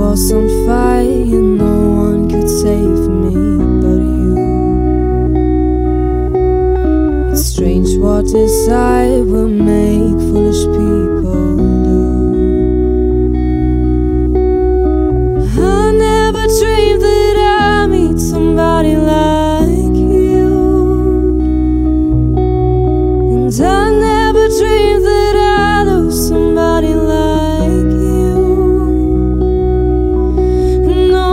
was on fire, no one could save me but you. It's strange what desire will make foolish people do. I never dreamed that I'd meet somebody like you, and I never dreamed that I'd lose somebody like you. No,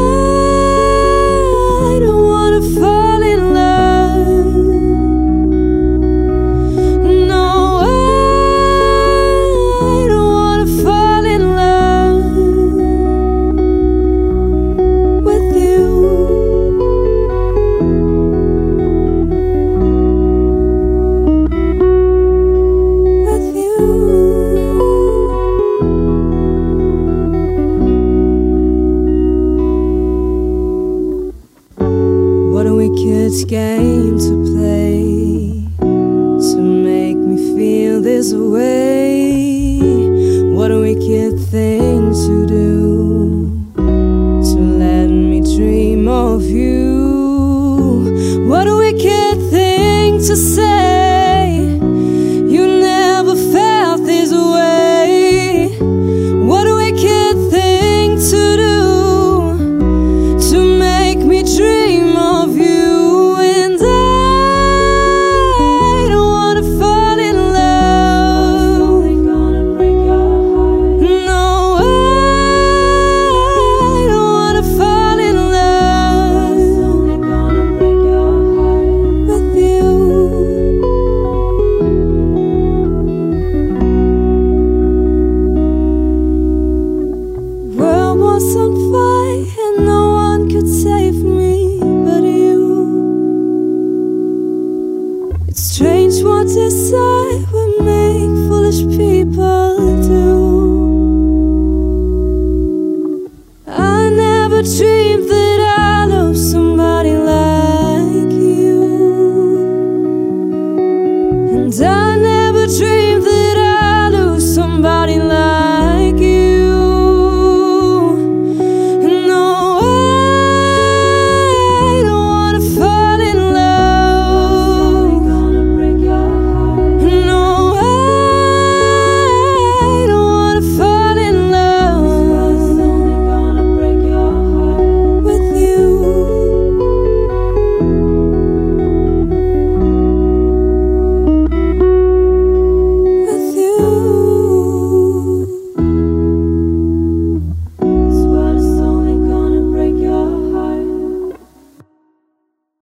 I don't wanna fall in love. No, I don't wanna fall in love with you. With you. What a wicked game to play to make me feel this way. What a wicked thing to do.